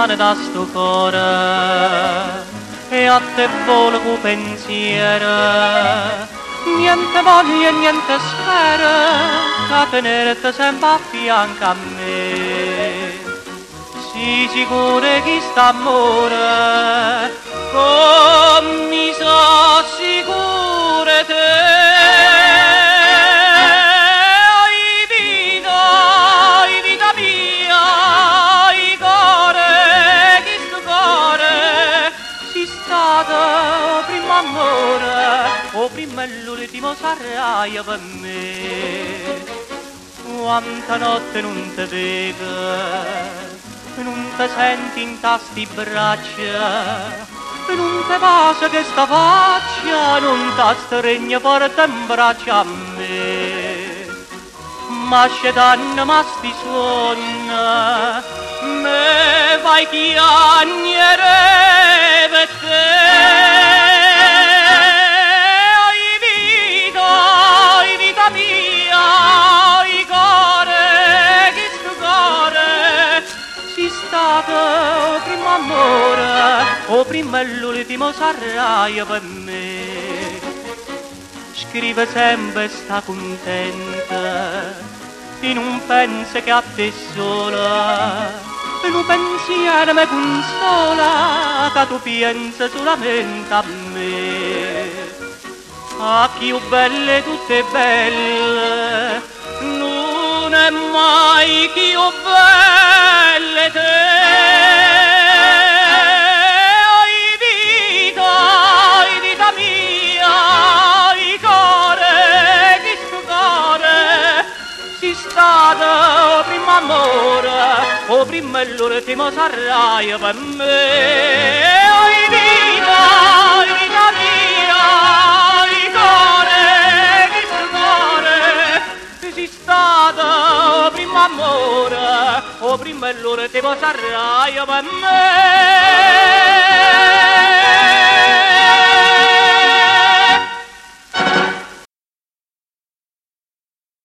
lontane da sto cuore e a te volo cu pensiero, niente voglio e niente spero a tenerti sempre a fianco a me. Sii sicura che st'amore come so sicura te. Prima amore, o prima e l'ultimo sarai per me. Quanta notte non ti vedo, non ti senti in tasti braccia, non ti passa che sta faccia, non ti stregna forte in braccia a me. Ma c'è danno, ma sti suona, me vai chiagnere per te. Vita mia, i cuore, che sto cuore, si stato prima amore, o prima e l'ultimo sarai per me. Scrive sempre sta contenta, e non pensa che a te sola, e non pensiero mi consola, che tu pensi solamente a me. Ah, più belle tutte belle, non è mai più belle te. Vita mia, i cuore, che sto cuore, si stato prima amore, o prima e l'ultimo sarai per me. Vita mia, si stato prima amore, o prima e l'ultimo sarai per me.